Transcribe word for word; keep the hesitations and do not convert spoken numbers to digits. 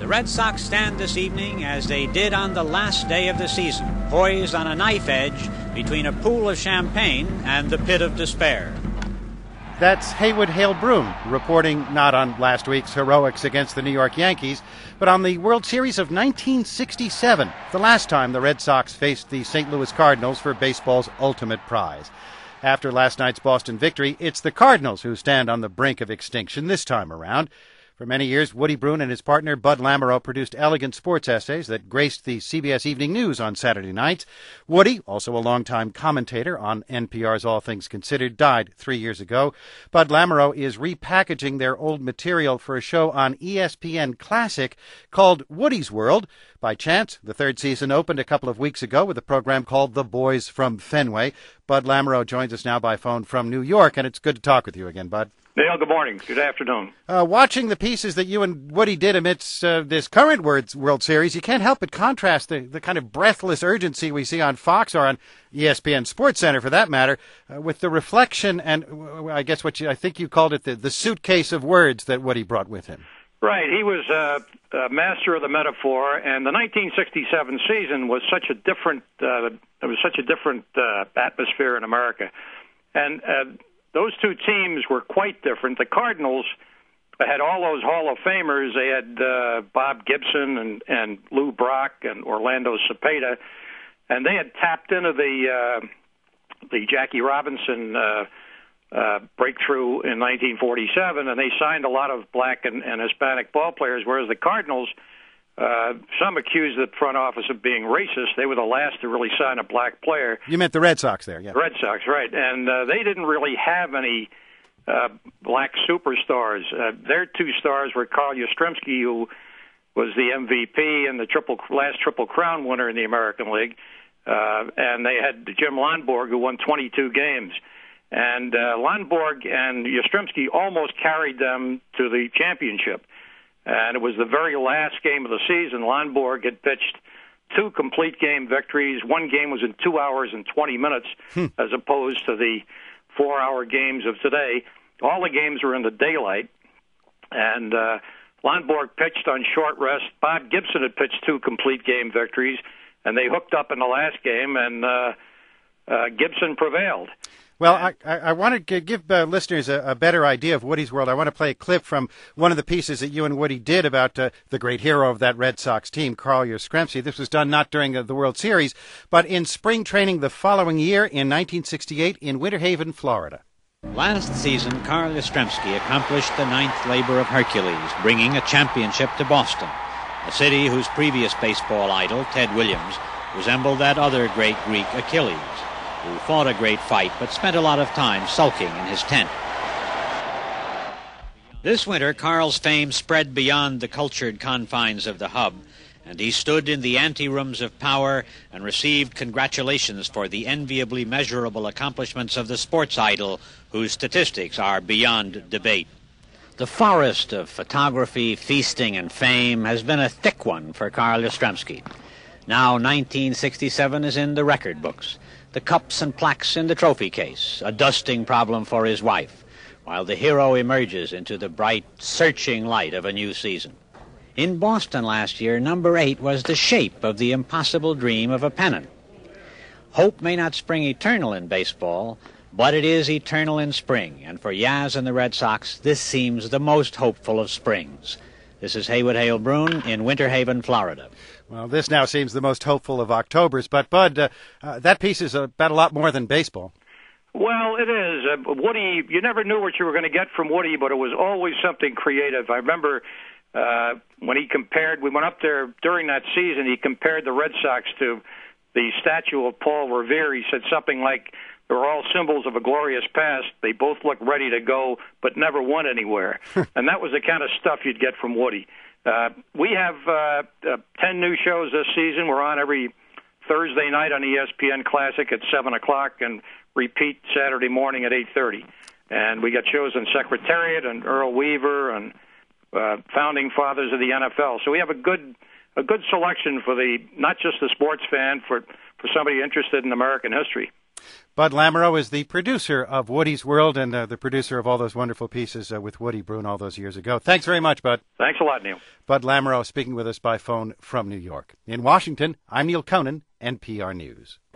The Red Sox stand this evening as they did on the last day of the season, poised on a knife edge between a pool of champagne and the pit of despair. That's Haywood Hale-Broun reporting not on last week's heroics against the New York Yankees, but on the World Series of nineteen sixty-seven, the last time the Red Sox faced the Saint Louis Cardinals for baseball's ultimate prize. After last night's Boston victory, it's the Cardinals who stand on the brink of extinction this time around. For many years, Woody Bruin and his partner Bud Lamoureux produced elegant sports essays that graced the C B S Evening News on Saturday nights. Woody, also a longtime commentator on N P R's All Things Considered, died three years ago. Bud Lamoureux is repackaging their old material for a show on E S P N Classic called Woody's World. By chance, the third season opened a couple of weeks ago with a program called The Boys from Fenway. Bud Lamoureux joins us now by phone from New York, and it's good to talk with you again, Bud. Neil, good morning. Good afternoon. Uh, watching the pieces that you and Woody did amidst uh, this current World Series, you can't help but contrast the, the kind of breathless urgency we see on Fox or on E S P N SportsCenter, for that matter, uh, with the reflection and uh, I guess what you, I think you called it the, the suitcase of words that Woody brought with him. Right. He was uh, a master of the metaphor, and the nineteen sixty-seven season was such a different. Uh, there was such a different uh, atmosphere in America, and. Uh, Those two teams were quite different. The Cardinals had all those Hall of Famers. They had uh, Bob Gibson and, and Lou Brock and Orlando Cepeda, and they had tapped into the uh, the Jackie Robinson uh, uh, breakthrough in nineteen forty-seven, and they signed a lot of black and, and Hispanic ball players, whereas the Cardinals, uh, some accused the front office of being racist. They were the last to really sign a black player. You meant the Red Sox there, yeah. Red Sox, right. And uh, they didn't really have any uh, black superstars. Uh, their two stars were Carl Yastrzemski, who was the M V P and the triple last Triple Crown winner in the American League. Uh, and they had Jim Lonborg, who won twenty-two games. And uh, Lonborg and Yastrzemski almost carried them to the championship. And it was the very last game of the season. Lonborg had pitched two complete game victories. One game was in two hours and twenty minutes, hmm. as opposed to the four-hour games of today. All the games were in the daylight. And uh, Lonborg pitched on short rest. Bob Gibson had pitched two complete game victories, and they hooked up in the last game, and uh, uh, Gibson prevailed. Well, I, I want to give uh, listeners a, a better idea of Woody's World. I want to play a clip from one of the pieces that you and Woody did about uh, the great hero of that Red Sox team, Carl Yastrzemski. This was done not during uh, the World Series, but in spring training the following year in nineteen sixty-eight in Winter Haven, Florida. Last season, Carl Yastrzemski accomplished the ninth labor of Hercules, bringing a championship to Boston, a city whose previous baseball idol, Ted Williams, resembled that other great Greek, Achilles, who fought a great fight but spent a lot of time sulking in his tent. This winter, Carl's fame spread beyond the cultured confines of the hub, and he stood in the anterooms of power and received congratulations for the enviably measurable accomplishments of the sports idol, whose statistics are beyond debate. The forest of photography, feasting, and fame has been a thick one for Carl Yastrzemski. Now nineteen sixty-seven is in the record books. The cups and plaques in the trophy case, a dusting problem for his wife, while the hero emerges into the bright, searching light of a new season. In Boston last year, number eight was the shape of the impossible dream of a pennant. Hope may not spring eternal in baseball, but it is eternal in spring, and for Yaz and the Red Sox, this seems the most hopeful of springs. This is Haywood Hale-Broun in Winter Haven, Florida. Well, this now seems the most hopeful of Octobers, but, Bud, uh, uh, that piece is about a lot more than baseball. Well, it is. Uh, Woody, you never knew what you were going to get from Woody, but it was always something creative. I remember uh, when he compared, we went up there during that season, he compared the Red Sox to the statue of Paul Revere. He said something like, they're all symbols of a glorious past. They both look ready to go, but never went anywhere. And that was the kind of stuff you'd get from Woody. Uh, we have uh, uh, ten new shows this season. We're on every Thursday night on E S P N Classic at seven o'clock and repeat Saturday morning at eight thirty. And we got shows on Secretariat and Earl Weaver and uh, founding fathers of the N F L. So we have a good a good selection for the not just the sports fan, for, for somebody interested in American history. Bud Lamoureux is the producer of Woody's World and uh, the producer of all those wonderful pieces uh, with Woody Bruin all those years ago. Thanks very much, Bud. Thanks a lot, Neil. Bud Lamoureux speaking with us by phone from New York. In Washington, I'm Neil Conan, N P R News.